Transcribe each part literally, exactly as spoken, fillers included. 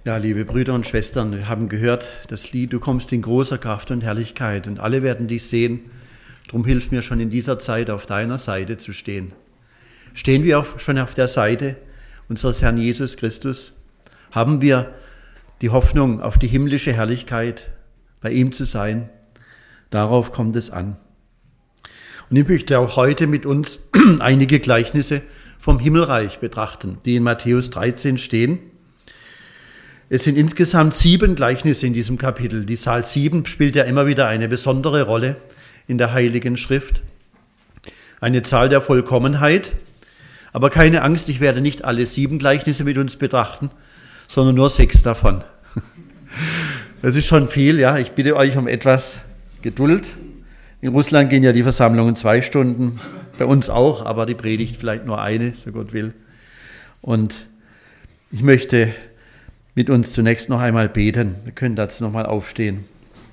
Ja, liebe Brüder und Schwestern, wir haben gehört, das Lied, du kommst in großer Kraft und Herrlichkeit und alle werden dich sehen. Drum hilf mir schon in dieser Zeit auf deiner Seite zu stehen. Stehen wir auch schon auf der Seite unseres Herrn Jesus Christus? Haben wir die Hoffnung auf die himmlische Herrlichkeit, bei ihm zu sein? Darauf kommt es an. Und ich möchte auch heute mit uns einige Gleichnisse vom Himmelreich betrachten, die in Matthäus dreizehn stehen. Es sind insgesamt sieben Gleichnisse in diesem Kapitel. Die Zahl sieben spielt ja immer wieder eine besondere Rolle in der Heiligen Schrift. Eine Zahl der Vollkommenheit. Aber keine Angst, ich werde nicht alle sieben Gleichnisse mit uns betrachten, sondern nur sechs davon. Das ist schon viel, ja. Ich bitte euch um etwas Geduld. In Russland gehen ja die Versammlungen zwei Stunden, bei uns auch, aber die Predigt vielleicht nur eine, so Gott will. Und ich möchte mit uns zunächst noch einmal beten. Wir können dazu noch mal aufstehen.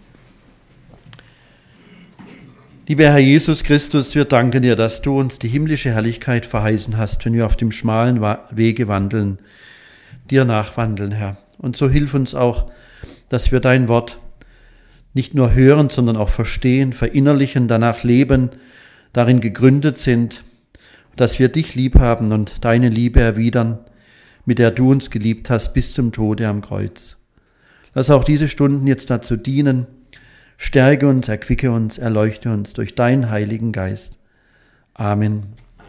Lieber Herr Jesus Christus, wir danken dir, dass du uns die himmlische Herrlichkeit verheißen hast, wenn wir auf dem schmalen Wege wandeln, dir nachwandeln, Herr. Und so hilf uns auch, dass wir dein Wort nicht nur hören, sondern auch verstehen, verinnerlichen, danach leben, darin gegründet sind, dass wir dich lieb haben und deine Liebe erwidern, mit der du uns geliebt hast bis zum Tode am Kreuz. Lass auch diese Stunden jetzt dazu dienen. Stärke uns, erquicke uns, erleuchte uns durch deinen Heiligen Geist. Amen.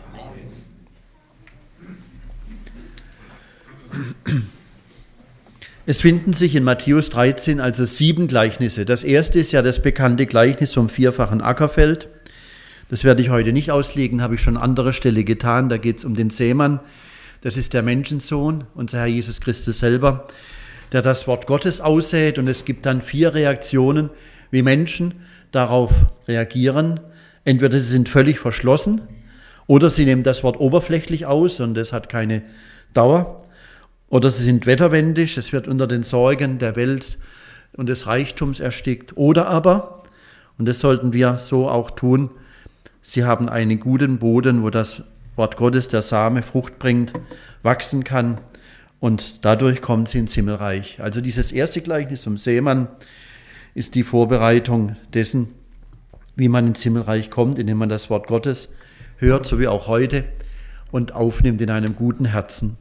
Es finden sich in Matthäus dreizehn also sieben Gleichnisse. Das erste ist ja das bekannte Gleichnis vom vierfachen Ackerfeld. Das werde ich heute nicht auslegen, habe ich schon an anderer Stelle getan. Da geht es um den Sämann. Das ist der Menschensohn, unser Herr Jesus Christus selber, der das Wort Gottes aussät. Und es gibt dann vier Reaktionen, wie Menschen darauf reagieren. Entweder sie sind völlig verschlossen oder sie nehmen das Wort oberflächlich aus und das hat keine Dauer. Oder sie sind wetterwendisch, es wird unter den Sorgen der Welt und des Reichtums erstickt. Oder aber, und das sollten wir so auch tun, sie haben einen guten Boden, wo das Wort Gottes, der Same, Frucht bringt, wachsen kann und dadurch kommt sie ins Himmelreich. Also dieses erste Gleichnis zum Sämann ist die Vorbereitung dessen, wie man ins Himmelreich kommt, indem man das Wort Gottes hört, so wie auch heute, und aufnimmt in einem guten Herzen.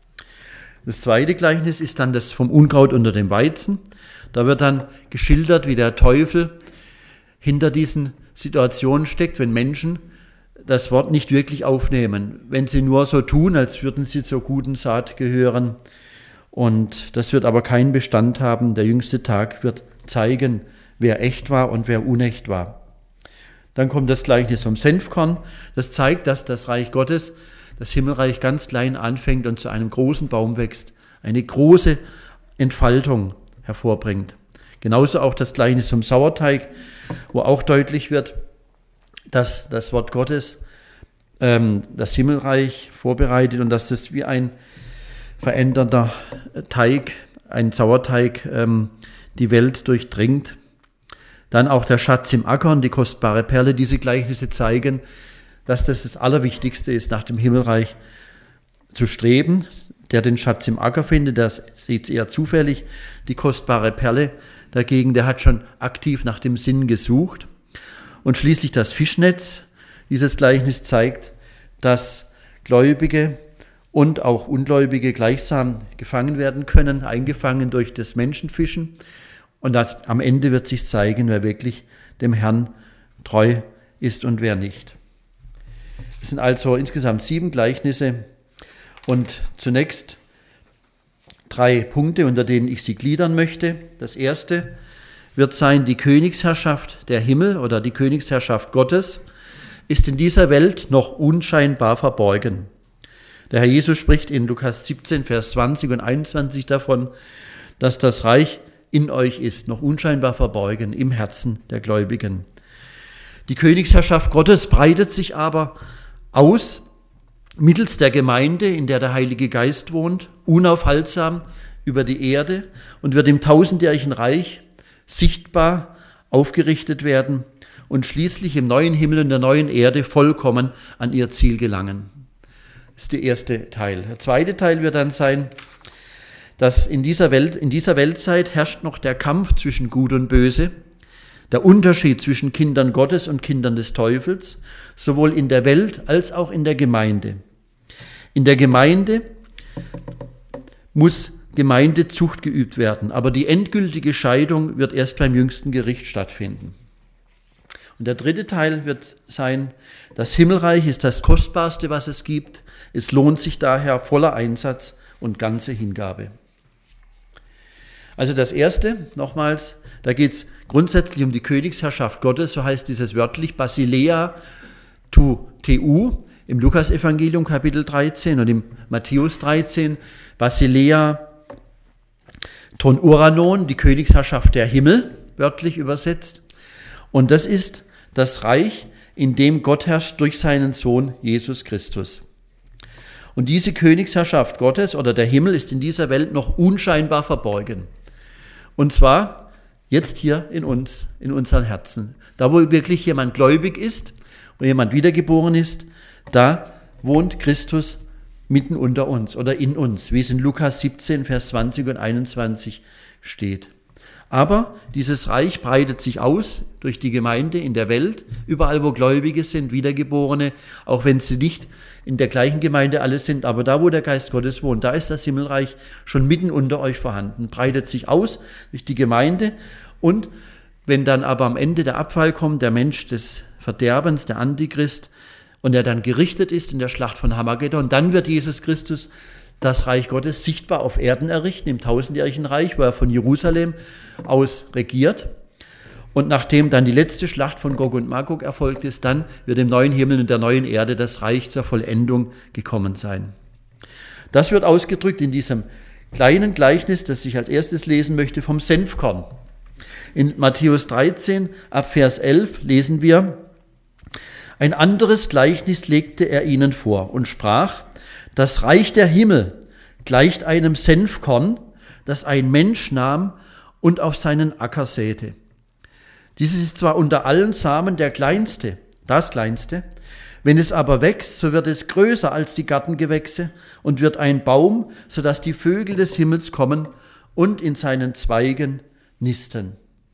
Das zweite Gleichnis ist dann das vom Unkraut unter dem Weizen. Da wird dann geschildert, wie der Teufel hinter diesen Situationen steckt, wenn Menschen das Wort nicht wirklich aufnehmen, wenn sie nur so tun, als würden sie zur guten Saat gehören. Und das wird aber keinen Bestand haben. Der jüngste Tag wird zeigen, wer echt war und wer unecht war. Dann kommt das Gleichnis vom Senfkorn. Das zeigt, dass das Reich Gottes, das Himmelreich, ganz klein anfängt und zu einem großen Baum wächst, eine große Entfaltung hervorbringt. Genauso auch das Gleichnis vom Sauerteig, wo auch deutlich wird, dass das Wort Gottes ähm, das Himmelreich vorbereitet und dass das wie ein verändernder Teig, ein Sauerteig, ähm, die Welt durchdringt. Dann auch der Schatz im Acker und die kostbare Perle. Diese Gleichnisse zeigen, dass das das Allerwichtigste ist, nach dem Himmelreich zu streben. Der den Schatz im Acker findet, der sieht es eher zufällig. Die kostbare Perle dagegen, der hat schon aktiv nach dem Sinn gesucht. Und schließlich das Fischnetz. Dieses Gleichnis zeigt, dass Gläubige und auch Ungläubige gleichsam gefangen werden können, eingefangen durch das Menschenfischen. Und das, am Ende wird sich zeigen, wer wirklich dem Herrn treu ist und wer nicht. Es sind also insgesamt sieben Gleichnisse und zunächst drei Punkte, unter denen ich sie gliedern möchte. Das erste wird sein, die Königsherrschaft der Himmel oder die Königsherrschaft Gottes ist in dieser Welt noch unscheinbar verborgen. Der Herr Jesus spricht in Lukas siebzehn, Vers zwanzig und einundzwanzig davon, dass das Reich in euch ist, noch unscheinbar verborgen im Herzen der Gläubigen. Die Königsherrschaft Gottes breitet sich aber aus mittels der Gemeinde, in der der Heilige Geist wohnt, unaufhaltsam über die Erde und wird im tausendjährigen Reich sichtbar aufgerichtet werden und schließlich im neuen Himmel und der neuen Erde vollkommen an ihr Ziel gelangen. Das ist der erste Teil. Der zweite Teil wird dann sein, dass in dieser Welt, in dieser Weltzeit herrscht noch der Kampf zwischen Gut und Böse, der Unterschied zwischen Kindern Gottes und Kindern des Teufels, sowohl in der Welt als auch in der Gemeinde. In der Gemeinde muss Gemeindezucht geübt werden, aber die endgültige Scheidung wird erst beim jüngsten Gericht stattfinden. Und der dritte Teil wird sein, das Himmelreich ist das Kostbarste, was es gibt. Es lohnt sich daher voller Einsatz und ganze Hingabe. Also das Erste, nochmals, da geht es grundsätzlich um die Königsherrschaft Gottes, so heißt dieses wörtlich Basilea tu Teu im Lukasevangelium Kapitel dreizehn und im Matthäus dreizehn, Basilea ton Uranon, die Königsherrschaft der Himmel, wörtlich übersetzt. Und das ist das Reich, in dem Gott herrscht durch seinen Sohn Jesus Christus. Und diese Königsherrschaft Gottes oder der Himmel ist in dieser Welt noch unscheinbar verborgen. Und zwar jetzt hier in uns, in unseren Herzen. Da, wo wirklich jemand gläubig ist, wo jemand wiedergeboren ist, da wohnt Christus mitten unter uns oder in uns, wie es in Lukas siebzehn, Vers zwanzig und einundzwanzig steht. Aber dieses Reich breitet sich aus durch die Gemeinde in der Welt, überall wo Gläubige sind, Wiedergeborene, auch wenn sie nicht in der gleichen Gemeinde alle sind, aber da wo der Geist Gottes wohnt, da ist das Himmelreich schon mitten unter euch vorhanden, breitet sich aus durch die Gemeinde. Und wenn dann aber am Ende der Abfall kommt, der Mensch des Verderbens, der Antichrist, und er dann gerichtet ist in der Schlacht von Hamagedon, dann wird Jesus Christus das Reich Gottes sichtbar auf Erden errichten, im tausendjährigen Reich, wo er von Jerusalem aus regiert. Und nachdem dann die letzte Schlacht von Gog und Magog erfolgt ist, dann wird im neuen Himmel und der neuen Erde das Reich zur Vollendung gekommen sein. Das wird ausgedrückt in diesem kleinen Gleichnis, das ich als erstes lesen möchte, vom Senfkorn. In Matthäus dreizehn, ab Vers elf, lesen wir: Ein anderes Gleichnis legte er ihnen vor und sprach: Das Reich der Himmel gleicht einem Senfkorn, das ein Mensch nahm und auf seinen Acker säte. Dieses ist zwar unter allen Samen der kleinste, das kleinste, wenn es aber wächst, so wird es größer als die Gartengewächse und wird ein Baum, sodass die Vögel des Himmels kommen und in seinen Zweigen nisten.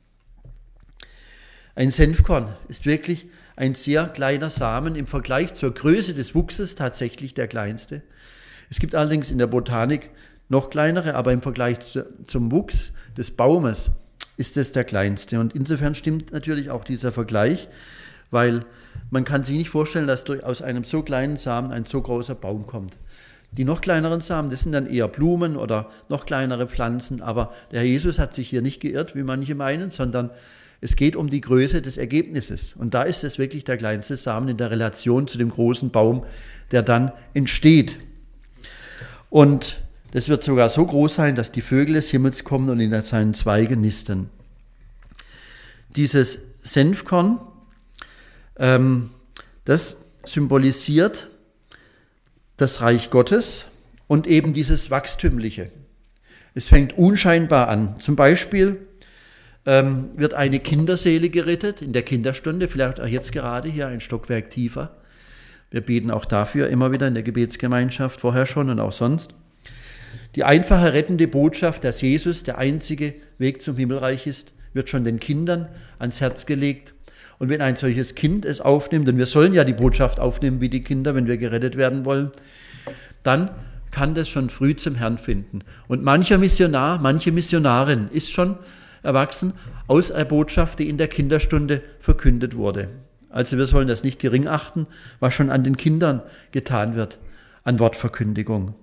Ein Senfkorn ist wirklich ein sehr kleiner Samen, im Vergleich zur Größe des Wuchses tatsächlich der kleinste. Es gibt allerdings in der Botanik noch kleinere, aber im Vergleich zu, zum Wuchs des Baumes ist es der kleinste. Und insofern stimmt natürlich auch dieser Vergleich, weil man kann sich nicht vorstellen, dass durch, aus einem so kleinen Samen ein so großer Baum kommt. Die noch kleineren Samen, das sind dann eher Blumen oder noch kleinere Pflanzen, aber der Herr Jesus hat sich hier nicht geirrt, wie manche meinen, sondern es geht um die Größe des Ergebnisses. Und da ist es wirklich der kleinste Samen in der Relation zu dem großen Baum, der dann entsteht. Und das wird sogar so groß sein, dass die Vögel des Himmels kommen und in seinen Zweigen nisten. Dieses Senfkorn, ähm, das symbolisiert das Reich Gottes und eben dieses Wachstümliche. Es fängt unscheinbar an. Zum Beispiel ähm, wird eine Kinderseele gerettet in der Kinderstunde, vielleicht auch jetzt gerade hier ein Stockwerk tiefer. Wir beten auch dafür immer wieder in der Gebetsgemeinschaft, vorher schon und auch sonst. Die einfache rettende Botschaft, dass Jesus der einzige Weg zum Himmelreich ist, wird schon den Kindern ans Herz gelegt. Und wenn ein solches Kind es aufnimmt, und wir sollen ja die Botschaft aufnehmen wie die Kinder, wenn wir gerettet werden wollen, dann kann das schon früh zum Herrn finden. Und mancher Missionar, manche Missionarin ist schon erwachsen aus der Botschaft, die in der Kinderstunde verkündet wurde. Also wir sollen das nicht gering achten, was schon an den Kindern getan wird, an Wortverkündigung.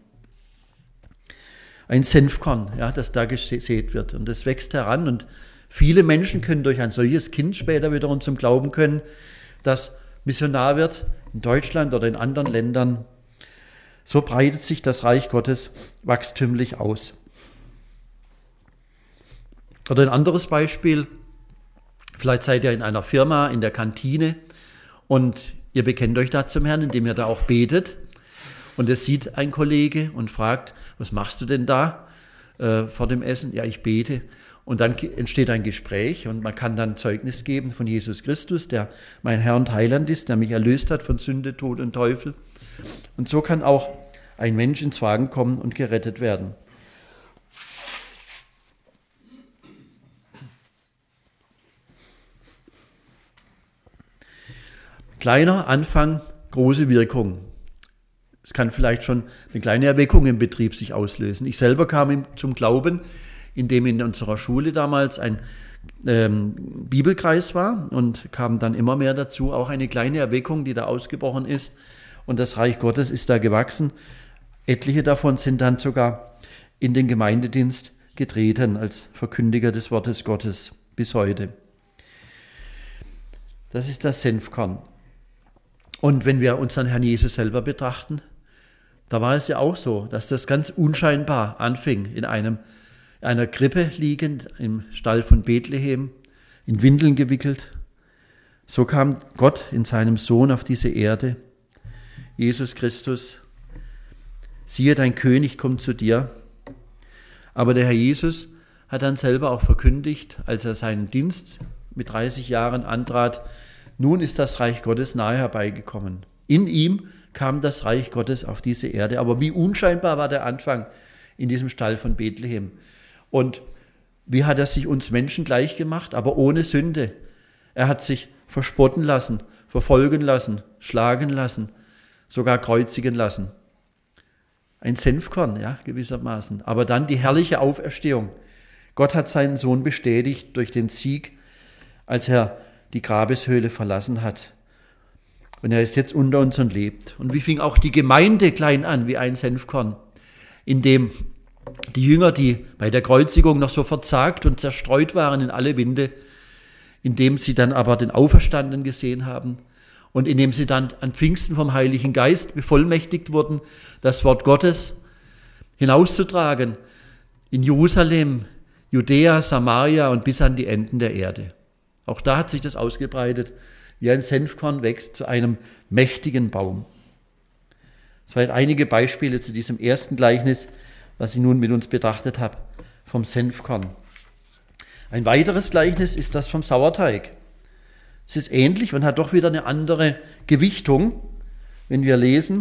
Ein Senfkorn, ja, das da gesät wird. Und das wächst heran. Und viele Menschen können durch ein solches Kind später wiederum zum Glauben können, das Missionar wird in Deutschland oder in anderen Ländern. So breitet sich das Reich Gottes wachstümlich aus. Oder ein anderes Beispiel. Vielleicht seid ihr in einer Firma, in der Kantine und ihr bekennt euch da zum Herrn, indem ihr da auch betet. Und es sieht ein Kollege und fragt, was machst du denn da äh, vor dem Essen? Ja, ich bete. Und dann entsteht ein Gespräch und man kann dann Zeugnis geben von Jesus Christus, der mein Herr und Heiland ist, der mich erlöst hat von Sünde, Tod und Teufel. Und so kann auch ein Mensch ins Wagen kommen und gerettet werden. Kleiner Anfang, große Wirkung. Es kann vielleicht schon eine kleine Erweckung im Betrieb sich auslösen. Ich selber kam zum Glauben, indem in unserer Schule damals ein ähm, Bibelkreis war und kam dann immer mehr dazu, auch eine kleine Erweckung, die da ausgebrochen ist. Und das Reich Gottes ist da gewachsen. Etliche davon sind dann sogar in den Gemeindedienst getreten als Verkündiger des Wortes Gottes bis heute. Das ist das Senfkorn. Und wenn wir unseren Herrn Jesus selber betrachten, da war es ja auch so, dass das ganz unscheinbar anfing, in einem, einer Krippe liegend, im Stall von Bethlehem, in Windeln gewickelt. So kam Gott in seinem Sohn auf diese Erde, Jesus Christus. Siehe, dein König kommt zu dir. Aber der Herr Jesus hat dann selber auch verkündigt, als er seinen Dienst mit dreißig Jahren antrat, nun ist das Reich Gottes nahe herbeigekommen. In ihm kam das Reich Gottes auf diese Erde. Aber wie unscheinbar war der Anfang in diesem Stall von Bethlehem. Und wie hat er sich uns Menschen gleich gemacht, aber ohne Sünde. Er hat sich verspotten lassen, verfolgen lassen, schlagen lassen, sogar kreuzigen lassen. Ein Senfkorn, ja, gewissermaßen. Aber dann die herrliche Auferstehung. Gott hat seinen Sohn bestätigt durch den Sieg, als er die Grabeshöhle verlassen hat. Und er ist jetzt unter uns und lebt. Und wie fing auch die Gemeinde klein an, wie ein Senfkorn, in dem die Jünger, die bei der Kreuzigung noch so verzagt und zerstreut waren in alle Winde, indem sie dann aber den Auferstandenen gesehen haben und indem sie dann an Pfingsten vom Heiligen Geist bevollmächtigt wurden, das Wort Gottes hinauszutragen in Jerusalem, Judäa, Samaria und bis an die Enden der Erde. Auch da hat sich das ausgebreitet, wie ein Senfkorn wächst zu einem mächtigen Baum. Soweit einige Beispiele zu diesem ersten Gleichnis, was ich nun mit uns betrachtet habe, vom Senfkorn. Ein weiteres Gleichnis ist das vom Sauerteig. Es ist ähnlich und hat doch wieder eine andere Gewichtung, wenn wir lesen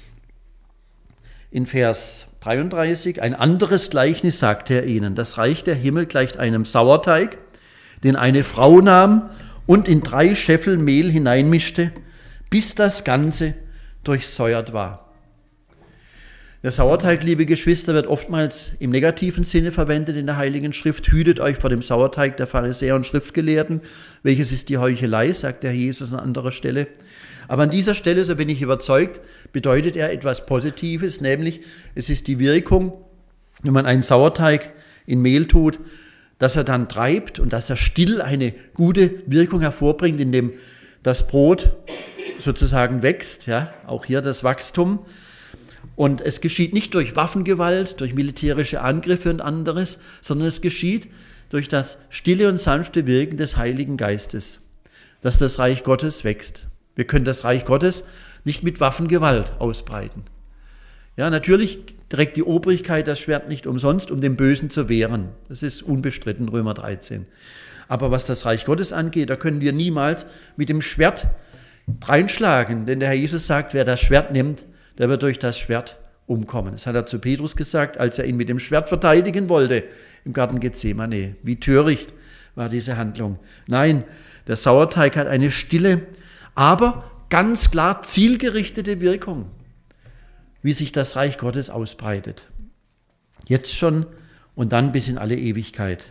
in Vers dreiunddreißig, ein anderes Gleichnis sagte er ihnen, das Reich der Himmel gleicht einem Sauerteig, den eine Frau nahm und in drei Scheffel Mehl hineinmischte, bis das Ganze durchsäuert war. Der Sauerteig, liebe Geschwister, wird oftmals im negativen Sinne verwendet in der Heiligen Schrift. Hütet euch vor dem Sauerteig der Pharisäer und Schriftgelehrten. Welches ist die Heuchelei, sagt der Jesus an anderer Stelle. Aber an dieser Stelle, so bin ich überzeugt, bedeutet er etwas Positives, nämlich es ist die Wirkung, wenn man einen Sauerteig in Mehl tut, dass er dann treibt und dass er still eine gute Wirkung hervorbringt, indem das Brot sozusagen wächst, ja, auch hier das Wachstum. Und es geschieht nicht durch Waffengewalt, durch militärische Angriffe und anderes, sondern es geschieht durch das stille und sanfte Wirken des Heiligen Geistes, dass das Reich Gottes wächst. Wir können das Reich Gottes nicht mit Waffengewalt ausbreiten. Ja, natürlich trägt die Obrigkeit das Schwert nicht umsonst, um dem Bösen zu wehren. Das ist unbestritten, Römer dreizehn. Aber was das Reich Gottes angeht, da können wir niemals mit dem Schwert reinschlagen. Denn der Herr Jesus sagt, wer das Schwert nimmt, der wird durch das Schwert umkommen. Das hat er zu Petrus gesagt, als er ihn mit dem Schwert verteidigen wollte im Garten Gethsemane. Wie töricht war diese Handlung. Nein, der Sauerteig hat eine stille, aber ganz klar zielgerichtete Wirkung, wie sich das Reich Gottes ausbreitet. Jetzt schon und dann bis in alle Ewigkeit.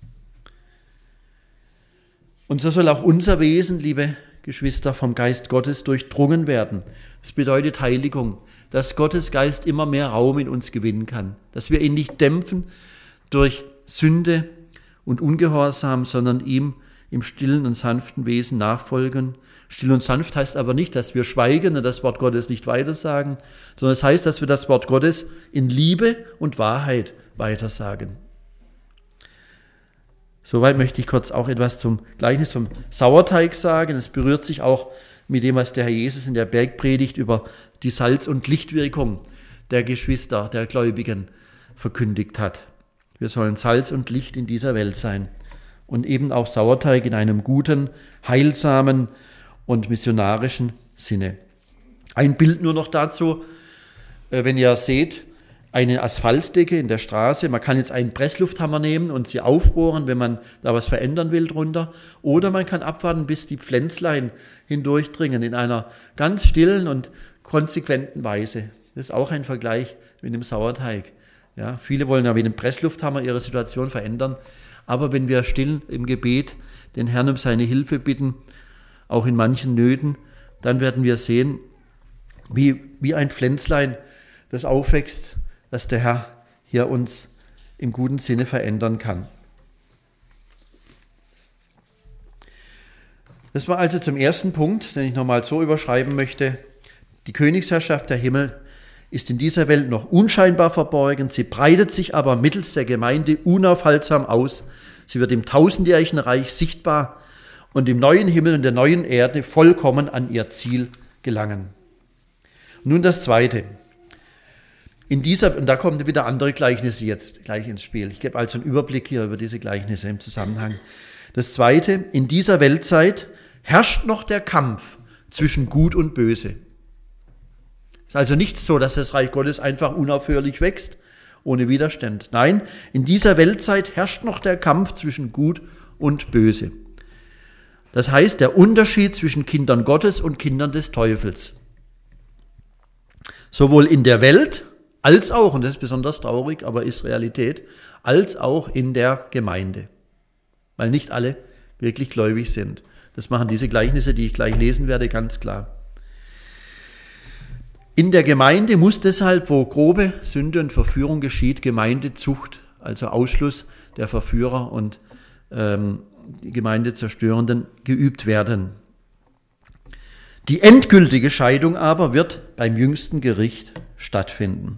Und so soll auch unser Wesen, liebe Geschwister, vom Geist Gottes durchdrungen werden. Das bedeutet Heiligung, dass Gottes Geist immer mehr Raum in uns gewinnen kann, dass wir ihn nicht dämpfen durch Sünde und Ungehorsam, sondern ihm im stillen und sanften Wesen nachfolgen. Still und sanft heißt aber nicht, dass wir schweigen und das Wort Gottes nicht weitersagen, sondern es heißt, dass wir das Wort Gottes in Liebe und Wahrheit weitersagen. Soweit möchte ich kurz auch etwas zum Gleichnis vom Sauerteig sagen. Es berührt sich auch mit dem, was der Herr Jesus in der Bergpredigt über die Salz- und Lichtwirkung der Geschwister, der Gläubigen verkündigt hat. Wir sollen Salz und Licht in dieser Welt sein und eben auch Sauerteig in einem guten, heilsamen und missionarischen Sinne. Ein Bild nur noch dazu, wenn ihr seht, eine Asphaltdecke in der Straße. Man kann jetzt einen Presslufthammer nehmen und sie aufbohren, wenn man da was verändern will drunter. Oder man kann abwarten, bis die Pflänzlein hindurchdringen in einer ganz stillen und konsequenten Weise. Das ist auch ein Vergleich mit dem Sauerteig. Ja, viele wollen ja mit dem Presslufthammer ihre Situation verändern. Aber wenn wir still im Gebet den Herrn um seine Hilfe bitten, auch in manchen Nöten, dann werden wir sehen, wie, wie ein Pflänzlein, das aufwächst, dass der Herr hier uns im guten Sinne verändern kann. Das war also zum ersten Punkt, den ich nochmal so überschreiben möchte. Die Königsherrschaft der Himmel ist in dieser Welt noch unscheinbar verborgen, sie breitet sich aber mittels der Gemeinde unaufhaltsam aus. Sie wird im tausendjährigen Reich sichtbar und im neuen Himmel und der neuen Erde vollkommen an ihr Ziel gelangen. Nun das Zweite. In dieser, und da kommen wieder andere Gleichnisse jetzt gleich ins Spiel. Ich gebe also einen Überblick hier über diese Gleichnisse im Zusammenhang. Das Zweite, in dieser Weltzeit herrscht noch der Kampf zwischen Gut und Böse. Es ist also nicht so, dass das Reich Gottes einfach unaufhörlich wächst, ohne Widerstand. Nein, in dieser Weltzeit herrscht noch der Kampf zwischen Gut und Böse. Das heißt, der Unterschied zwischen Kindern Gottes und Kindern des Teufels. Sowohl in der Welt als auch, und das ist besonders traurig, aber ist Realität, als auch in der Gemeinde. Weil nicht alle wirklich gläubig sind. Das machen diese Gleichnisse, die ich gleich lesen werde, ganz klar. In der Gemeinde muss deshalb, wo grobe Sünde und Verführung geschieht, Gemeindezucht, also Ausschluss der Verführer und ähm, die Gemeindezerstörenden, geübt werden. Die endgültige Scheidung aber wird beim jüngsten Gericht stattfinden.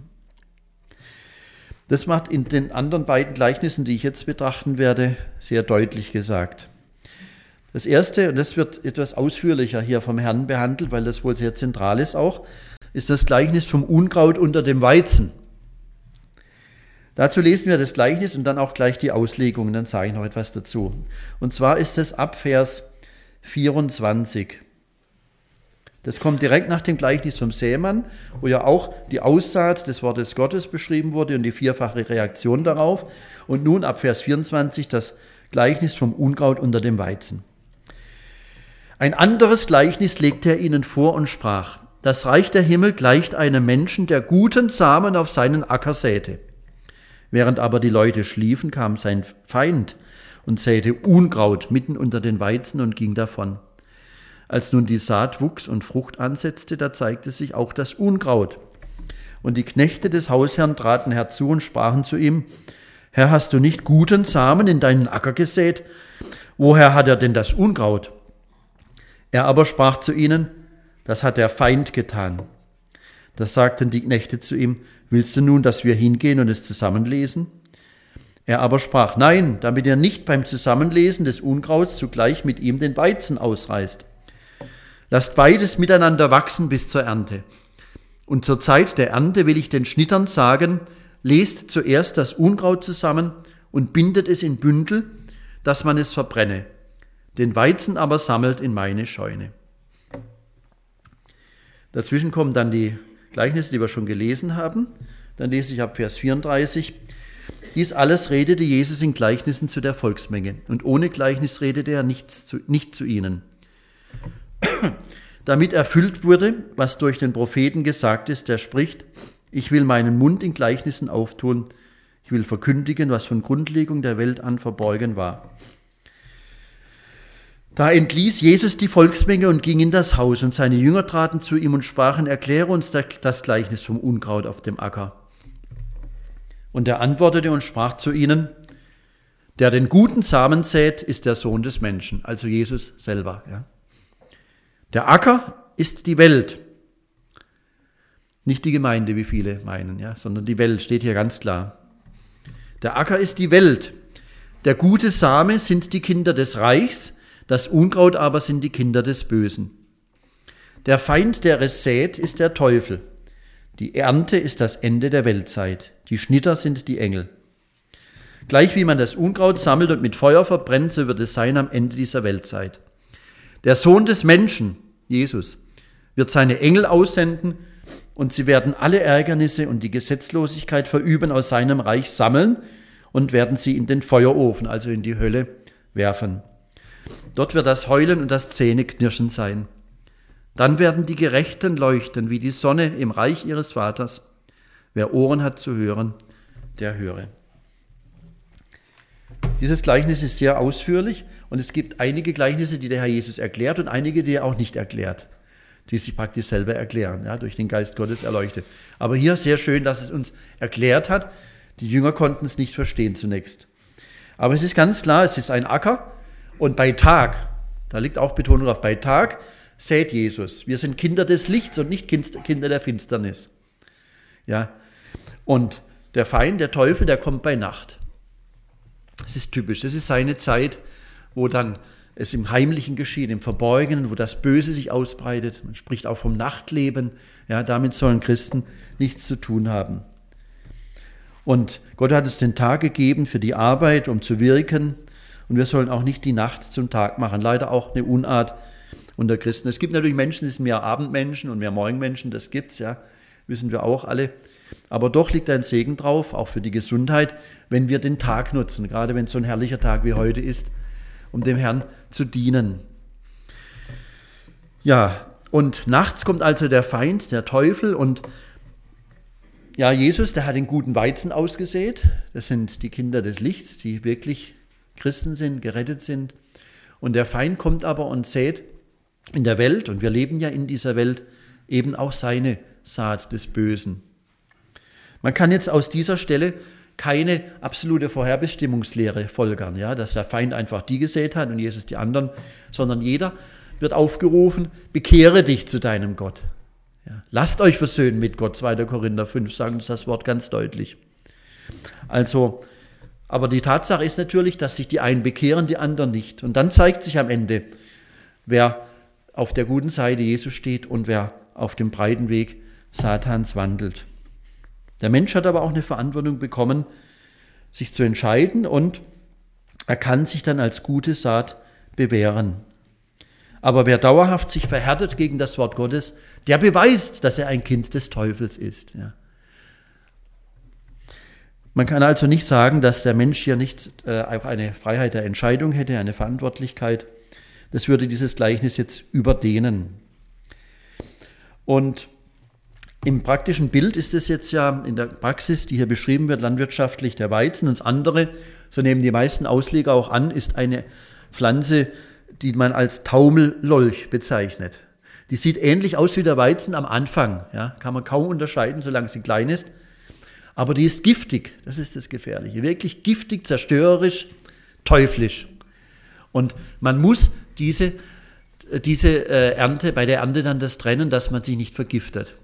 Das macht in den anderen beiden Gleichnissen, die ich jetzt betrachten werde, sehr deutlich gesagt. Das erste, und das wird etwas ausführlicher hier vom Herrn behandelt, weil das wohl sehr zentral ist auch, ist das Gleichnis vom Unkraut unter dem Weizen. Dazu lesen wir das Gleichnis und dann auch gleich die Auslegung, und dann sage ich noch etwas dazu. Und zwar ist es ab Vers vierundzwanzig. Das kommt direkt nach dem Gleichnis vom Sämann, wo ja auch die Aussaat des Wortes Gottes beschrieben wurde und die vierfache Reaktion darauf. Und nun ab Vers vierundzwanzig das Gleichnis vom Unkraut unter dem Weizen. Ein anderes Gleichnis legte er ihnen vor und sprach: Das Reich der Himmel gleicht einem Menschen, der guten Samen auf seinen Acker säte. Während aber die Leute schliefen, kam sein Feind und säte Unkraut mitten unter den Weizen und ging davon. Als nun die Saat wuchs und Frucht ansetzte, da zeigte sich auch das Unkraut. Und die Knechte des Hausherrn traten herzu und sprachen zu ihm: Herr, hast du nicht guten Samen in deinen Acker gesät? Woher hat er denn das Unkraut? Er aber sprach zu ihnen: Das hat der Feind getan. Da sagten die Knechte zu ihm: Willst du nun, dass wir hingehen und es zusammenlesen? Er aber sprach: Nein, damit ihr nicht beim Zusammenlesen des Unkrauts zugleich mit ihm den Weizen ausreißt. Lasst beides miteinander wachsen bis zur Ernte. Und zur Zeit der Ernte will ich den Schnittern sagen: Lest zuerst das Unkraut zusammen und bindet es in Bündel, dass man es verbrenne. Den Weizen aber sammelt in meine Scheune. Dazwischen kommen dann die Gleichnisse, die wir schon gelesen haben. Dann lese ich ab Vers vierunddreißig. Dies alles redete Jesus in Gleichnissen zu der Volksmenge. Und ohne Gleichnis redete er nichts zu, nicht zu ihnen. Damit erfüllt wurde, was durch den Propheten gesagt ist, der spricht: Ich will meinen Mund in Gleichnissen auftun. Ich will verkündigen, was von Grundlegung der Welt an verborgen war. Da entließ Jesus die Volksmenge und ging in das Haus, und seine Jünger traten zu ihm und sprachen: Erkläre uns das Gleichnis vom Unkraut auf dem Acker. Und er antwortete und sprach zu ihnen: Der den guten Samen sät, ist der Sohn des Menschen, also Jesus selber. Ja. Der Acker ist die Welt, nicht die Gemeinde, wie viele meinen, ja, sondern die Welt, steht hier ganz klar. Der Acker ist die Welt, der gute Same sind die Kinder des Reichs, das Unkraut aber sind die Kinder des Bösen. Der Feind, der es sät, ist der Teufel. Die Ernte ist das Ende der Weltzeit. Die Schnitter sind die Engel. Gleich wie man das Unkraut sammelt und mit Feuer verbrennt, so wird es sein am Ende dieser Weltzeit. Der Sohn des Menschen, Jesus, wird seine Engel aussenden Und sie werden alle Ärgernisse und die Gesetzlosigkeit verüben aus seinem Reich sammeln und werden sie in den Feuerofen, also in die Hölle, werfen. Dort wird das Heulen und das Zähneknirschen sein. Dann werden die Gerechten leuchten wie die Sonne im Reich ihres Vaters. Wer Ohren hat zu hören, der höre. Dieses Gleichnis ist sehr ausführlich und es gibt einige Gleichnisse, die der Herr Jesus erklärt und einige, die er auch nicht erklärt, die sich praktisch selber erklären, ja, durch den Geist Gottes erleuchtet. Aber hier sehr schön, dass es uns erklärt hat. Die Jünger konnten es nicht verstehen zunächst. Aber es ist ganz klar, es ist ein Acker und bei Tag, da liegt auch Betonung auf, bei Tag sät Jesus. Wir sind Kinder des Lichts und nicht Kinder der Finsternis. Ja, und der Feind, der Teufel, der kommt bei Nacht. Das ist typisch, das ist seine Zeit, wo dann es im Heimlichen geschieht, im Verborgenen, wo das Böse sich ausbreitet. Man spricht auch vom Nachtleben. Ja, damit sollen Christen nichts zu tun haben. Und Gott hat uns den Tag gegeben für die Arbeit, um zu wirken. Und wir sollen auch nicht die Nacht zum Tag machen. Leider auch eine Unart unter Christen. Es gibt natürlich Menschen, die sind mehr Abendmenschen und mehr Morgenmenschen. Das gibt's, ja, wissen wir auch alle. Aber doch liegt ein Segen drauf, auch für die Gesundheit, wenn wir den Tag nutzen. Gerade wenn es so ein herrlicher Tag wie heute ist, um dem Herrn zu dienen. Ja, und nachts kommt also der Feind, der Teufel, und ja, Jesus, der hat den guten Weizen ausgesät. Das sind die Kinder des Lichts, die wirklich Christen sind, gerettet sind. Und der Feind kommt aber und sät in der Welt, und wir leben ja in dieser Welt, eben auch seine Saat des Bösen. Man kann jetzt aus dieser Stelle keine absolute Vorherbestimmungslehre folgern, ja, dass der Feind einfach die gesät hat und Jesus die anderen, sondern jeder wird aufgerufen, bekehre dich zu deinem Gott. Ja, lasst euch versöhnen mit Gott, zweiter Korinther fünf, sagt uns das Wort ganz deutlich. Also, aber die Tatsache ist natürlich, dass sich die einen bekehren, die anderen nicht. Und dann zeigt sich am Ende, wer auf der guten Seite Jesus steht und wer auf dem breiten Weg Satans wandelt. Der Mensch hat aber auch eine Verantwortung bekommen, sich zu entscheiden, und er kann sich dann als gute Saat bewähren. Aber wer dauerhaft sich verhärtet gegen das Wort Gottes, der beweist, dass er ein Kind des Teufels ist. Ja. Man kann also nicht sagen, dass der Mensch hier nicht äh, auch eine Freiheit der Entscheidung hätte, eine Verantwortlichkeit. Das würde dieses Gleichnis jetzt überdehnen. Und im praktischen Bild ist es jetzt ja in der Praxis, die hier beschrieben wird, landwirtschaftlich der Weizen. Und das andere, so nehmen die meisten Ausleger auch an, ist eine Pflanze, die man als Taumellolch bezeichnet. Die sieht ähnlich aus wie der Weizen am Anfang. Ja, kann man kaum unterscheiden, solange sie klein ist. Aber die ist giftig, das ist das Gefährliche. Wirklich giftig, zerstörerisch, teuflisch. Und man muss diese, diese äh, Ernte, bei der Ernte dann das trennen, dass man sich nicht vergiftet.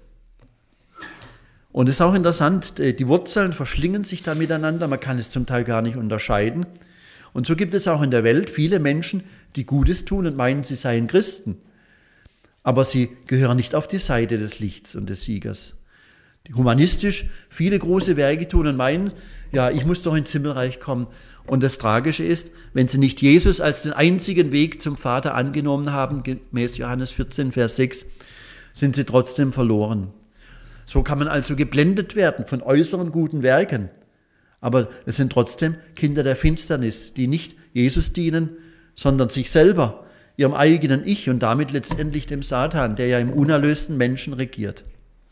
Und es ist auch interessant, die Wurzeln verschlingen sich da miteinander, man kann es zum Teil gar nicht unterscheiden. Und so gibt es auch in der Welt viele Menschen, die Gutes tun und meinen, sie seien Christen. Aber sie gehören nicht auf die Seite des Lichts und des Siegers. Die humanistisch viele große Werke tun und meinen, ja, ich muss doch ins Himmelreich kommen. Und das Tragische ist, wenn sie nicht Jesus als den einzigen Weg zum Vater angenommen haben, gemäß Johannes vierzehn, Vers sechs, sind sie trotzdem verloren. So kann man also geblendet werden von äußeren guten Werken. Aber es sind trotzdem Kinder der Finsternis, die nicht Jesus dienen, sondern sich selber, ihrem eigenen Ich und damit letztendlich dem Satan, der ja im unerlösten Menschen regiert.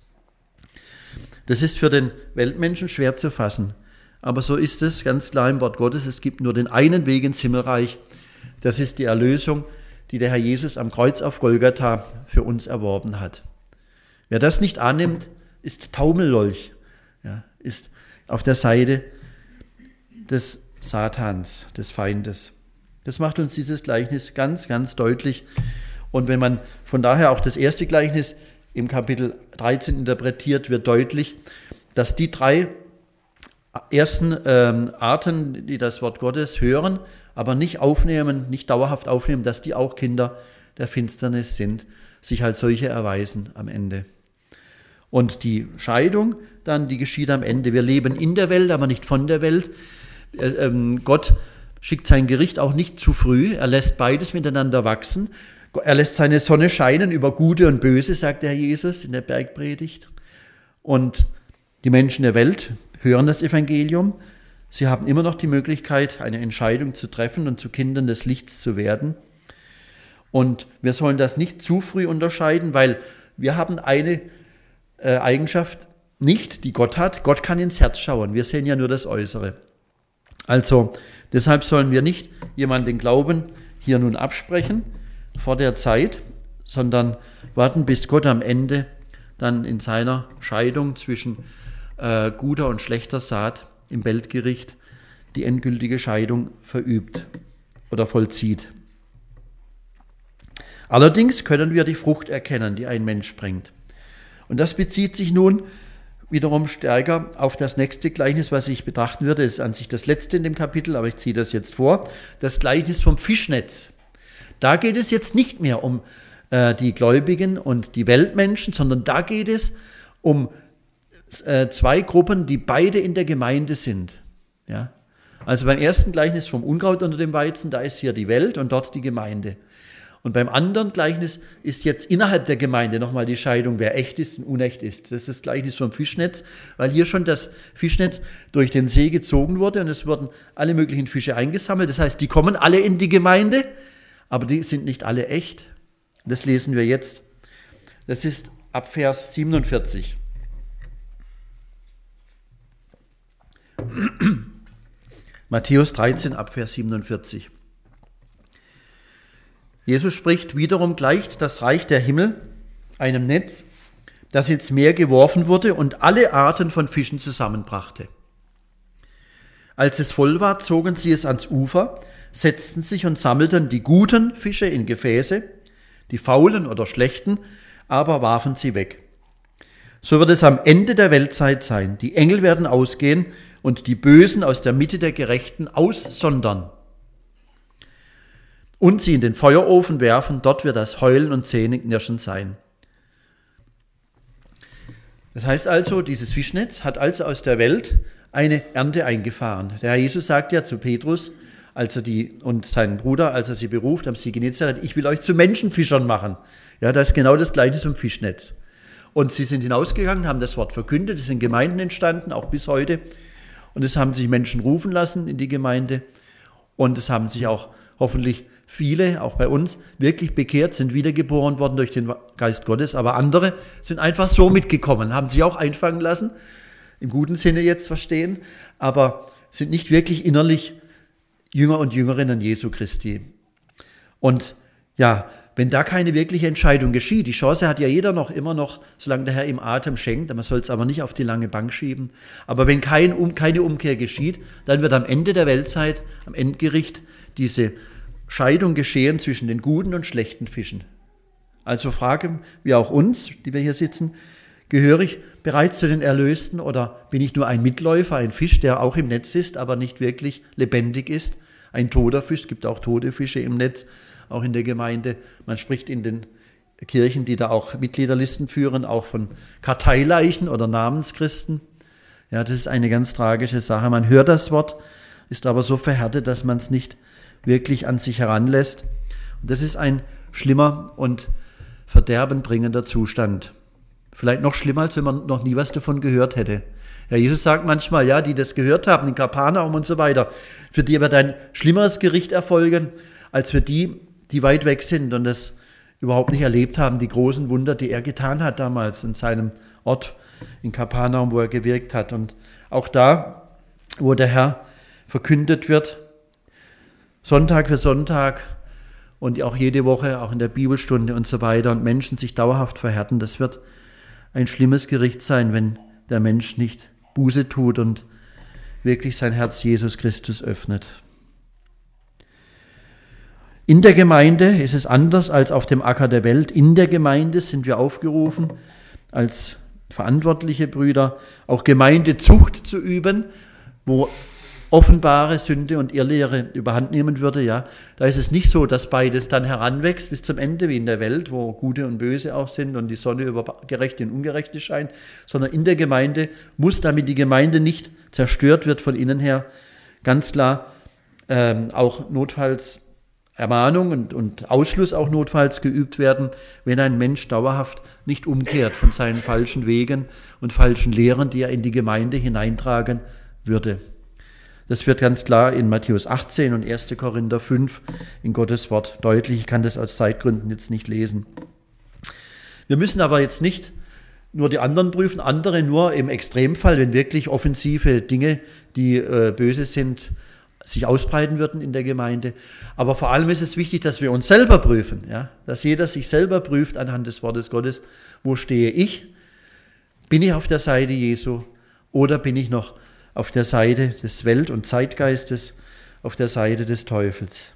Das ist für den Weltmenschen schwer zu fassen. Aber so ist es ganz klar im Wort Gottes. Es gibt nur den einen Weg ins Himmelreich. Das ist die Erlösung, die der Herr Jesus am Kreuz auf Golgatha für uns erworben hat. Wer das nicht annimmt, ist Taumellolch, ja, ist auf der Seite des Satans, des Feindes. Das macht uns dieses Gleichnis ganz, ganz deutlich. Und wenn man von daher auch das erste Gleichnis im Kapitel dreizehn interpretiert, wird deutlich, dass die drei ersten ähm, Arten, die das Wort Gottes hören, aber nicht aufnehmen, nicht dauerhaft aufnehmen, dass die auch Kinder der Finsternis sind, sich als solche erweisen am Ende. Und die Scheidung dann, die geschieht am Ende. Wir leben in der Welt, aber nicht von der Welt. Gott schickt sein Gericht auch nicht zu früh. Er lässt beides miteinander wachsen. Er lässt seine Sonne scheinen über Gute und Böse, sagt der Herr Jesus in der Bergpredigt. Und die Menschen der Welt hören das Evangelium. Sie haben immer noch die Möglichkeit, eine Entscheidung zu treffen und zu Kindern des Lichts zu werden. Und wir sollen das nicht zu früh unterscheiden, weil wir haben eine äh, Eigenschaft nicht, die Gott hat. Gott kann ins Herz schauen. Wir sehen ja nur das Äußere. Also deshalb sollen wir nicht jemandem den Glauben hier nun absprechen vor der Zeit, sondern warten, bis Gott am Ende dann in seiner Scheidung zwischen äh, guter und schlechter Saat im Weltgericht die endgültige Scheidung verübt oder vollzieht. Allerdings können wir die Frucht erkennen, die ein Mensch bringt. Und das bezieht sich nun wiederum stärker auf das nächste Gleichnis, was ich betrachten würde. Das ist an sich das letzte in dem Kapitel, aber ich ziehe das jetzt vor. Das Gleichnis vom Fischnetz. Da geht es jetzt nicht mehr um äh, die Gläubigen und die Weltmenschen, sondern da geht es um äh, zwei Gruppen, die beide in der Gemeinde sind. Ja? Also beim ersten Gleichnis vom Unkraut unter dem Weizen, da ist hier die Welt und dort die Gemeinde. Und beim anderen Gleichnis ist jetzt innerhalb der Gemeinde nochmal die Scheidung, wer echt ist und unecht ist. Das ist das Gleichnis vom Fischnetz, weil hier schon das Fischnetz durch den See gezogen wurde und es wurden alle möglichen Fische eingesammelt. Das heißt, die kommen alle in die Gemeinde, aber die sind nicht alle echt. Das lesen wir jetzt. Das ist ab Vers siebenundvierzig. Matthäus dreizehn, ab Vers siebenundvierzig. Jesus spricht: Wiederum gleicht das Reich der Himmel einem Netz, das ins Meer geworfen wurde und alle Arten von Fischen zusammenbrachte. Als es voll war, zogen sie es ans Ufer, setzten sich und sammelten die guten Fische in Gefäße, die faulen oder schlechten aber warfen sie weg. So wird es am Ende der Weltzeit sein. Die Engel werden ausgehen und die Bösen aus der Mitte der Gerechten aussondern und sie in den Feuerofen werfen. Dort wird das Heulen und Zähneknirschen sein. Das heißt also, dieses Fischnetz hat also aus der Welt eine Ernte eingefahren. Der Herr Jesus sagt ja zu Petrus als er die, und seinen Bruder, als er sie beruft am See Genezareth: Ich will euch zu Menschenfischern machen. Ja, das ist genau das Gleiche zum Fischnetz. Und sie sind hinausgegangen, haben das Wort verkündet, es sind Gemeinden entstanden, auch bis heute. Und es haben sich Menschen rufen lassen in die Gemeinde. Und es haben sich auch hoffentlich viele, auch bei uns, wirklich bekehrt, sind wiedergeboren worden durch den Geist Gottes. Aber andere sind einfach so mitgekommen, haben sich auch einfangen lassen, im guten Sinne jetzt verstehen, aber sind nicht wirklich innerlich Jünger und Jüngerinnen Jesu Christi. Und ja, wenn da keine wirkliche Entscheidung geschieht, die Chance hat ja jeder noch, immer noch, solange der Herr ihm Atem schenkt, man soll es aber nicht auf die lange Bank schieben, aber wenn kein, um, keine Umkehr geschieht, dann wird am Ende der Weltzeit, am Endgericht, diese Scheidung geschehen zwischen den guten und schlechten Fischen. Also fragen wir auch uns, die wir hier sitzen: Gehöre ich bereits zu den Erlösten oder bin ich nur ein Mitläufer, ein Fisch, der auch im Netz ist, aber nicht wirklich lebendig ist? Ein toter Fisch, es gibt auch tote Fische im Netz, auch in der Gemeinde. Man spricht in den Kirchen, die da auch Mitgliederlisten führen, auch von Karteileichen oder Namenschristen. Ja, das ist eine ganz tragische Sache. Man hört das Wort, ist aber so verhärtet, dass man es nicht wirklich an sich heranlässt. Und das ist ein schlimmer und verderbenbringender Zustand. Vielleicht noch schlimmer, als wenn man noch nie was davon gehört hätte. Ja, Jesus sagt manchmal, ja, die das gehört haben, in Kapernaum und so weiter, für die wird ein schlimmeres Gericht erfolgen, als für die, die weit weg sind und das überhaupt nicht erlebt haben, die großen Wunder, die er getan hat damals in seinem Ort in Kapernaum, wo er gewirkt hat. Und auch da, wo der Herr verkündet wird, Sonntag für Sonntag und auch jede Woche, auch in der Bibelstunde und so weiter, und Menschen sich dauerhaft verhärten, das wird ein schlimmes Gericht sein, wenn der Mensch nicht Buße tut und wirklich sein Herz Jesus Christus öffnet. In der Gemeinde ist es anders als auf dem Acker der Welt. In der Gemeinde sind wir aufgerufen, als verantwortliche Brüder auch Gemeindezucht zu üben, wo offenbare Sünde und Irrlehre überhand nehmen würde. Ja, da ist es nicht so, dass beides dann heranwächst bis zum Ende, wie in der Welt, wo Gute und Böse auch sind und die Sonne über Gerechte und Ungerechte scheint, sondern in der Gemeinde muss, damit die Gemeinde nicht zerstört wird von innen her, ganz klar ähm, auch notfalls Ermahnung und, und Ausschluss auch notfalls geübt werden, wenn ein Mensch dauerhaft nicht umkehrt von seinen falschen Wegen und falschen Lehren, die er in die Gemeinde hineintragen würde. Das wird ganz klar in Matthäus achtzehn und erster Korinther fünf in Gottes Wort deutlich. Ich kann das aus Zeitgründen jetzt nicht lesen. Wir müssen aber jetzt nicht nur die anderen prüfen, andere nur im Extremfall, wenn wirklich offensive Dinge, die äh, böse sind, sich ausbreiten würden in der Gemeinde. Aber vor allem ist es wichtig, dass wir uns selber prüfen, ja? Dass jeder sich selber prüft anhand des Wortes Gottes. Wo stehe ich? Bin ich auf der Seite Jesu oder bin ich noch auf der Seite des Welt- und Zeitgeistes, auf der Seite des Teufels?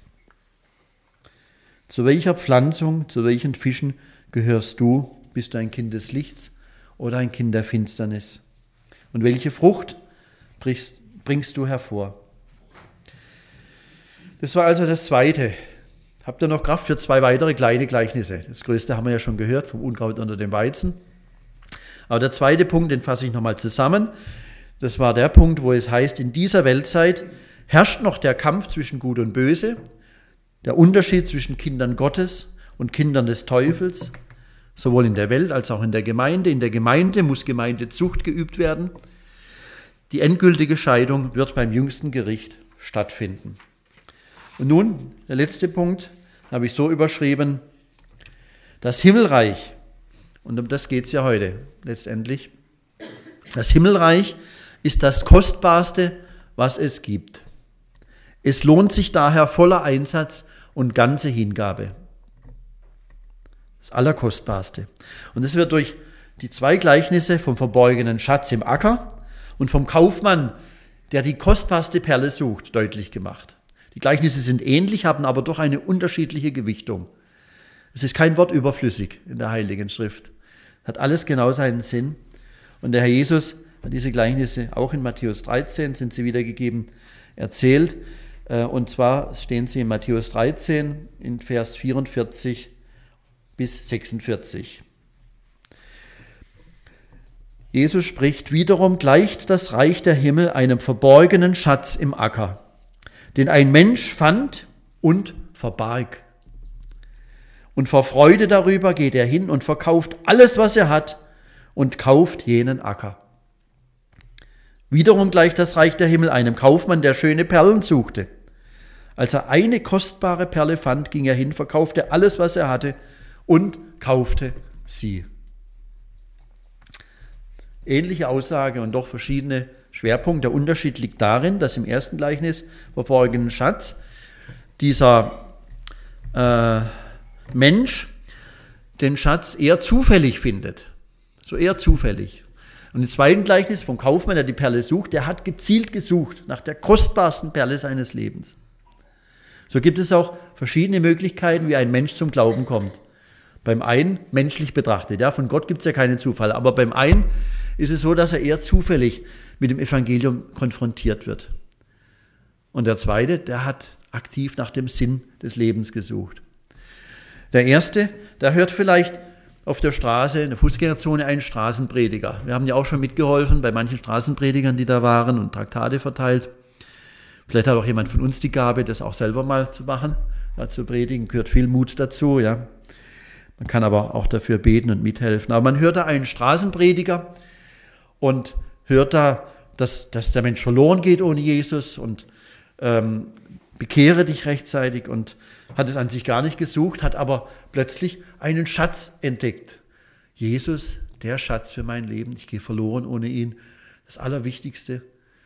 Zu welcher Pflanzung, zu welchen Fischen gehörst du? Bist du ein Kind des Lichts oder ein Kind der Finsternis? Und welche Frucht bringst, bringst du hervor? Das war also das Zweite. Habt ihr noch Kraft für zwei weitere kleine Gleichnisse? Das Größte haben wir ja schon gehört, vom Unkraut unter dem Weizen. Aber der zweite Punkt, den fasse ich nochmal zusammen. Das war der Punkt, wo es heißt, in dieser Weltzeit herrscht noch der Kampf zwischen Gut und Böse, der Unterschied zwischen Kindern Gottes und Kindern des Teufels, sowohl in der Welt als auch in der Gemeinde. In der Gemeinde muss Gemeindezucht geübt werden. Die endgültige Scheidung wird beim jüngsten Gericht stattfinden. Und nun, der letzte Punkt, habe ich so überschrieben, das Himmelreich, und um das geht es ja heute letztendlich, das Himmelreich ist das Kostbarste, was es gibt. Es lohnt sich daher voller Einsatz und ganze Hingabe. Das Allerkostbarste. Und es wird durch die zwei Gleichnisse vom verborgenen Schatz im Acker und vom Kaufmann, der die kostbarste Perle sucht, deutlich gemacht. Die Gleichnisse sind ähnlich, haben aber doch eine unterschiedliche Gewichtung. Es ist kein Wort überflüssig in der Heiligen Schrift. Hat alles genau seinen Sinn. Und der Herr Jesus hat diese Gleichnisse, auch in Matthäus dreizehn sind sie wiedergegeben, erzählt. Und zwar stehen sie in Matthäus dreizehn in Vers vierundvierzig bis sechsundvierzig. Jesus spricht, wiederum gleicht das Reich der Himmel einem verborgenen Schatz im Acker, den ein Mensch fand und verbarg. Und vor Freude darüber geht er hin und verkauft alles, was er hat, und kauft jenen Acker. Wiederum gleicht das Reich der Himmel einem Kaufmann, der schöne Perlen suchte. Als er eine kostbare Perle fand, ging er hin, verkaufte alles, was er hatte, und kaufte sie. Ähnliche Aussage und doch verschiedene Schwerpunkte. Der Unterschied liegt darin, dass im ersten Gleichnis verborgenen Schatz dieser äh, Mensch den Schatz eher zufällig findet. So eher zufällig. Und im zweiten Gleichnis vom Kaufmann, der die Perle sucht, der hat gezielt gesucht nach der kostbarsten Perle seines Lebens. So gibt es auch verschiedene Möglichkeiten, wie ein Mensch zum Glauben kommt. Beim einen menschlich betrachtet, ja, von Gott gibt es ja keinen Zufall, aber beim einen ist es so, dass er eher zufällig mit dem Evangelium konfrontiert wird. Und der zweite, der hat aktiv nach dem Sinn des Lebens gesucht. Der erste, der hört vielleicht auf der Straße, in der Fußgängerzone, einen Straßenprediger. Wir haben ja auch schon mitgeholfen bei manchen Straßenpredigern, die da waren und Traktate verteilt. Vielleicht hat auch jemand von uns die Gabe, das auch selber mal zu machen, ja, zu predigen, gehört viel Mut dazu, ja. Man kann aber auch dafür beten und mithelfen. Aber man hört da einen Straßenprediger und hört da, dass, dass der Mensch verloren geht ohne Jesus und ähm, bekehre dich rechtzeitig, und hat es an sich gar nicht gesucht, hat aber plötzlich einen Schatz entdeckt. Jesus, der Schatz für mein Leben, ich gehe verloren ohne ihn, das Allerwichtigste.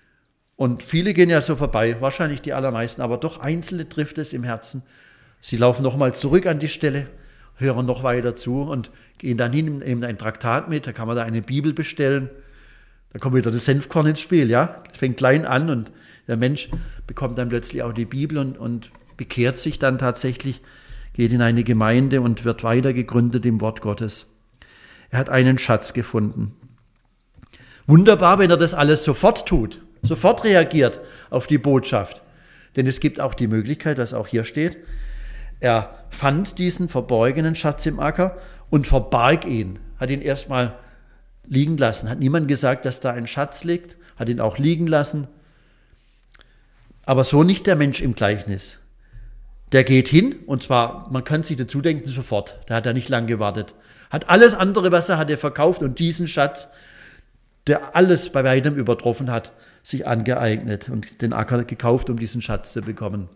Und viele gehen ja so vorbei, wahrscheinlich die allermeisten, aber doch Einzelne trifft es im Herzen. Sie laufen nochmal zurück an die Stelle, hören noch weiter zu und gehen dann hin, nehmen ein Traktat mit, da kann man da eine Bibel bestellen. Da kommt wieder das Senfkorn ins Spiel, ja. Das fängt klein an und der Mensch bekommt dann plötzlich auch die Bibel und, und bekehrt sich dann tatsächlich, geht in eine Gemeinde und wird weiter gegründet im Wort Gottes. Er hat einen Schatz gefunden. Wunderbar, wenn er das alles sofort tut, sofort reagiert auf die Botschaft. Denn es gibt auch die Möglichkeit, was auch hier steht, er fand diesen verborgenen Schatz im Acker und verbarg ihn, hat ihn erstmal liegen lassen. Hat niemand gesagt, dass da ein Schatz liegt, hat ihn auch liegen lassen. Aber so nicht der Mensch im Gleichnis. der geht hin, und zwar, man kann sich dazu denken, sofort. Da hat er nicht lange gewartet. Hat alles andere, was er hatte, verkauft und diesen Schatz, der alles bei weitem übertroffen hat, sich angeeignet und den Acker gekauft, um diesen Schatz zu bekommen.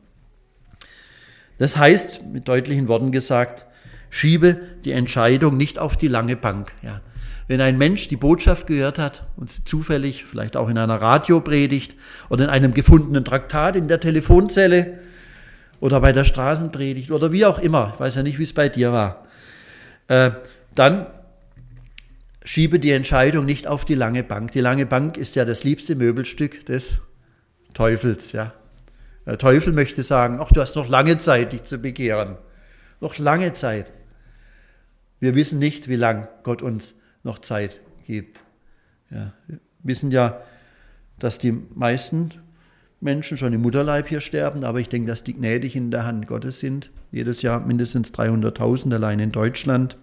Das heißt, mit deutlichen Worten gesagt, schiebe die Entscheidung nicht auf die lange Bank. Ja. Wenn ein Mensch die Botschaft gehört hat und sie zufällig, vielleicht auch in einer Radiopredigt oder in einem gefundenen Traktat in der Telefonzelle oder bei der Straßenpredigt oder wie auch immer, ich weiß ja nicht, wie es bei dir war, äh, dann schiebe die Entscheidung nicht auf die lange Bank. Die lange Bank ist ja das liebste Möbelstück des Teufels. Ja. Der Teufel möchte sagen, ach, du hast noch lange Zeit, dich zu bekehren. Noch lange Zeit. Wir wissen nicht, wie lang Gott uns noch Zeit gibt. Ja, wir wissen ja, dass die meisten Menschen schon im Mutterleib hier sterben, aber ich denke, dass die gnädig in der Hand Gottes sind. Jedes Jahr mindestens dreihunderttausend allein in Deutschland.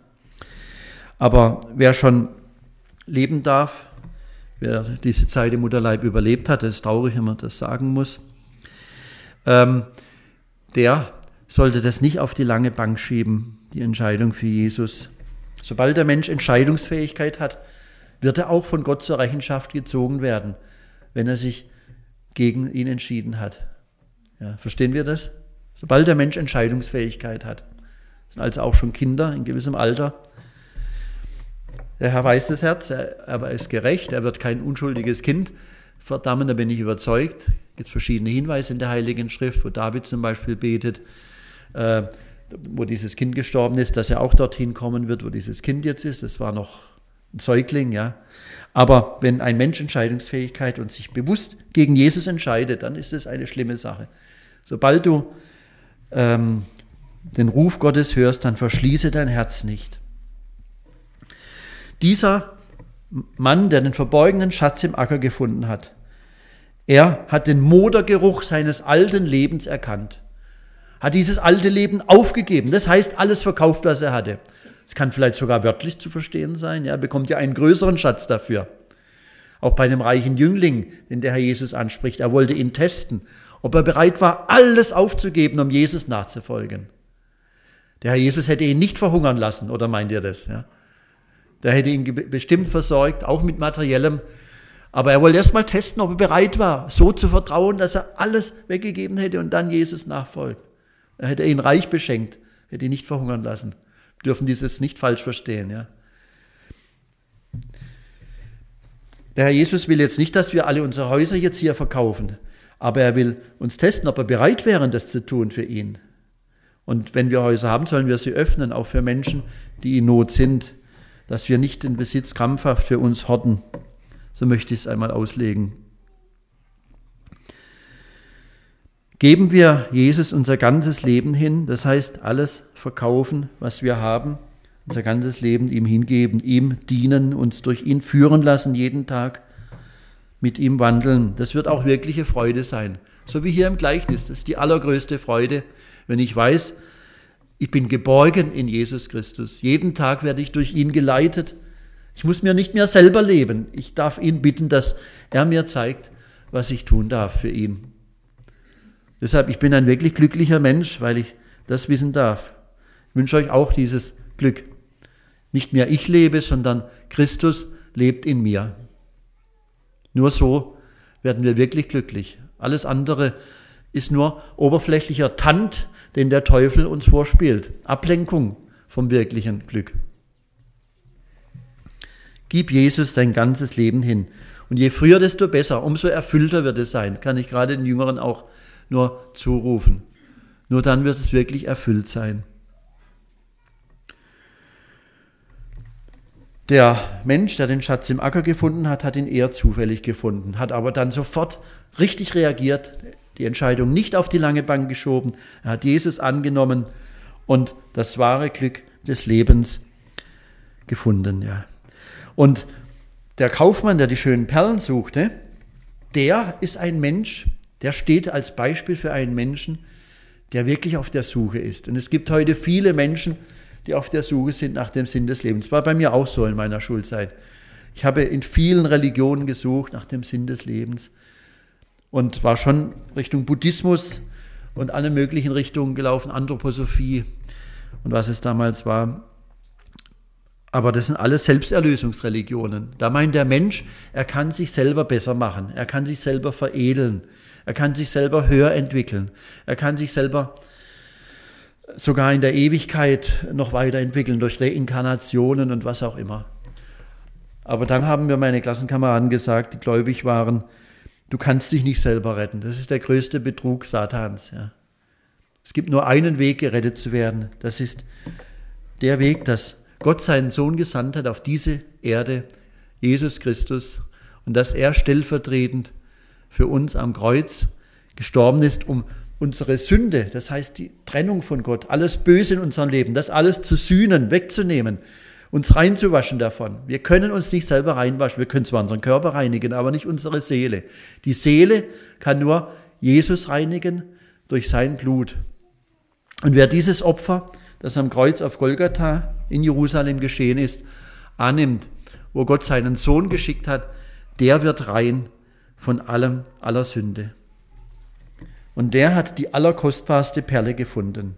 Aber wer schon leben darf, wer diese Zeit im Mutterleib überlebt hat, das ist traurig, wenn man das sagen muss, ähm, der sollte das nicht auf die lange Bank schieben, die Entscheidung für Jesus. Sobald der Mensch Entscheidungsfähigkeit hat, wird er auch von Gott zur Rechenschaft gezogen werden, wenn er sich gegen ihn entschieden hat. Ja, verstehen wir das? Sobald der Mensch Entscheidungsfähigkeit hat, das sind also auch schon Kinder in gewissem Alter. Der Herr weiß das Herz, er, er ist gerecht, er wird kein unschuldiges Kind verdammen, da bin ich überzeugt. Es gibt verschiedene Hinweise in der Heiligen Schrift, wo David zum Beispiel betet, äh, wo dieses Kind gestorben ist, dass er auch dorthin kommen wird, wo dieses Kind jetzt ist. Das war noch ein Säugling, ja. Aber wenn ein Mensch Entscheidungsfähigkeit und sich bewusst gegen Jesus entscheidet, dann ist es eine schlimme Sache. Sobald du ähm, den Ruf Gottes hörst, dann verschließe dein Herz nicht. Dieser Mann, der den verborgenen Schatz im Acker gefunden hat, er hat den Modergeruch seines alten Lebens erkannt, hat dieses alte Leben aufgegeben, das heißt alles verkauft, was er hatte. Es kann vielleicht sogar wörtlich zu verstehen sein, ja, er bekommt ja einen größeren Schatz dafür. Auch bei einem reichen Jüngling, den der Herr Jesus anspricht, er wollte ihn testen, ob er bereit war, alles aufzugeben, um Jesus nachzufolgen. Der Herr Jesus hätte ihn nicht verhungern lassen, oder meint ihr das? Ja? Der hätte ihn bestimmt versorgt, auch mit Materiellem. Aber er wollte erst mal testen, ob er bereit war, so zu vertrauen, dass er alles weggegeben hätte und dann Jesus nachfolgt. Er hätte ihn reich beschenkt, hätte ihn nicht verhungern lassen. Wir dürfen dieses nicht falsch verstehen. Ja. Der Herr Jesus will jetzt nicht, dass wir alle unsere Häuser jetzt hier verkaufen, aber er will uns testen, ob wir bereit wären, das zu tun für ihn. Und wenn wir Häuser haben, sollen wir sie öffnen, auch für Menschen, die in Not sind, dass wir nicht den Besitz krampfhaft für uns horten. So möchte ich es einmal auslegen. Geben wir Jesus unser ganzes Leben hin, das heißt alles verkaufen, was wir haben, unser ganzes Leben ihm hingeben, ihm dienen, uns durch ihn führen lassen, jeden Tag mit ihm wandeln. Das wird auch wirkliche Freude sein. So wie hier im Gleichnis, das ist die allergrößte Freude, wenn ich weiß, ich bin geborgen in Jesus Christus. Jeden Tag werde ich durch ihn geleitet. Ich muss mir nicht mehr selber leben. Ich darf ihn bitten, dass er mir zeigt, was ich tun darf für ihn. Deshalb, ich bin ein wirklich glücklicher Mensch, weil ich das wissen darf. Ich wünsche euch auch dieses Glück. Nicht mehr ich lebe, sondern Christus lebt in mir. Nur so werden wir wirklich glücklich. Alles andere ist nur oberflächlicher Tand, den der Teufel uns vorspielt. Ablenkung vom wirklichen Glück. Gib Jesus dein ganzes Leben hin. Und je früher, desto besser. Umso erfüllter wird es sein. Kann ich gerade den Jüngeren auch nur zurufen. Nur dann wird es wirklich erfüllt sein. Der Mensch, der den Schatz im Acker gefunden hat, hat ihn eher zufällig gefunden, hat aber dann sofort richtig reagiert, die Entscheidung nicht auf die lange Bank geschoben, er hat Jesus angenommen und das wahre Glück des Lebens gefunden. Ja. Und der Kaufmann, der die schönen Perlen suchte, der ist ein Mensch, der steht als Beispiel für einen Menschen, der wirklich auf der Suche ist. Und es gibt heute viele Menschen, die auf der Suche sind nach dem Sinn des Lebens. Das war bei mir auch so in meiner Schulzeit. Ich habe in vielen Religionen gesucht nach dem Sinn des Lebens und war schon Richtung Buddhismus und alle möglichen Richtungen gelaufen, Anthroposophie und was es damals war. Aber das sind alles Selbsterlösungsreligionen. Da meint der Mensch, er kann sich selber besser machen, er kann sich selber veredeln, er kann sich selber höher entwickeln, er kann sich selber sogar in der Ewigkeit noch weiterentwickeln durch Reinkarnationen und was auch immer. Aber dann haben mir meine Klassenkameraden gesagt, die gläubig waren, du kannst dich nicht selber retten. Das ist der größte Betrug Satans. Ja. Es gibt nur einen Weg, gerettet zu werden. Das ist der Weg, dass Gott seinen Sohn gesandt hat auf diese Erde, Jesus Christus, und dass er stellvertretend für uns am Kreuz gestorben ist, um unsere Sünde, das heißt die Trennung von Gott, alles Böse in unserem Leben, das alles zu sühnen, wegzunehmen, uns reinzuwaschen davon. Wir können uns nicht selber reinwaschen, wir können zwar unseren Körper reinigen, aber nicht unsere Seele. Die Seele kann nur Jesus reinigen durch sein Blut. Und wer dieses Opfer, das am Kreuz auf Golgatha in Jerusalem geschehen ist, annimmt, wo Gott seinen Sohn geschickt hat, der wird rein von allem, aller Sünde. Und der hat die allerkostbarste Perle gefunden.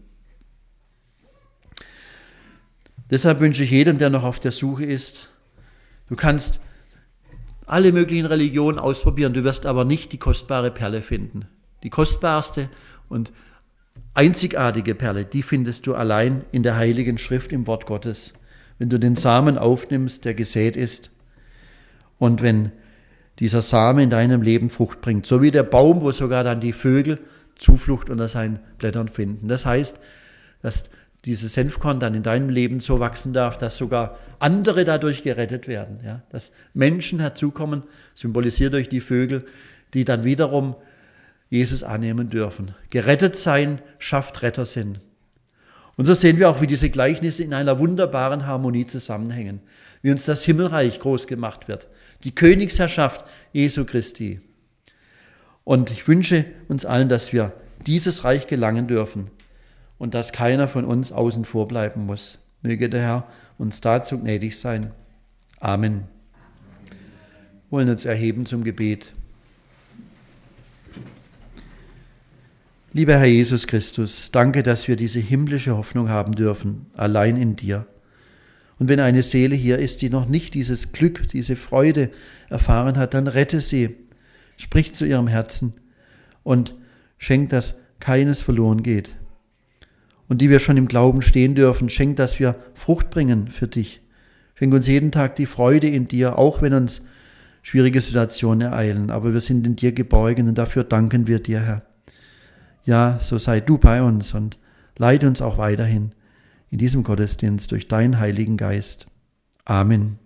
Deshalb wünsche ich jedem, der noch auf der Suche ist, du kannst alle möglichen Religionen ausprobieren, du wirst aber nicht die kostbare Perle finden. Die kostbarste und einzigartige Perle, die findest du allein in der Heiligen Schrift, im Wort Gottes. Wenn du den Samen aufnimmst, der gesät ist, und wenn dieser Same in deinem Leben Frucht bringt, so wie der Baum, wo sogar dann die Vögel Zuflucht unter seinen Blättern finden. Das heißt, dass dieses Senfkorn dann in deinem Leben so wachsen darf, dass sogar andere dadurch gerettet werden. Ja? Dass Menschen herzukommen, symbolisiert durch die Vögel, die dann wiederum Jesus annehmen dürfen. Gerettet sein schafft Rettersinn. Und so sehen wir auch, wie diese Gleichnisse in einer wunderbaren Harmonie zusammenhängen, wie uns das Himmelreich groß gemacht wird, die Königsherrschaft Jesu Christi. Und ich wünsche uns allen, dass wir dieses Reich gelangen dürfen und dass keiner von uns außen vor bleiben muss. Möge der Herr uns dazu gnädig sein. Amen. Wir wollen uns erheben zum Gebet. Lieber Herr Jesus Christus, danke, dass wir diese himmlische Hoffnung haben dürfen, allein in dir. Und wenn eine Seele hier ist, die noch nicht dieses Glück, diese Freude erfahren hat, dann rette sie, sprich zu ihrem Herzen und schenk, dass keines verloren geht. Und die wir schon im Glauben stehen dürfen, schenk, dass wir Frucht bringen für dich. Schenk uns jeden Tag die Freude in dir, auch wenn uns schwierige Situationen ereilen. Aber wir sind in dir geborgen und dafür danken wir dir, Herr. Ja, so sei du bei uns und leite uns auch weiterhin in diesem Gottesdienst durch deinen Heiligen Geist. Amen.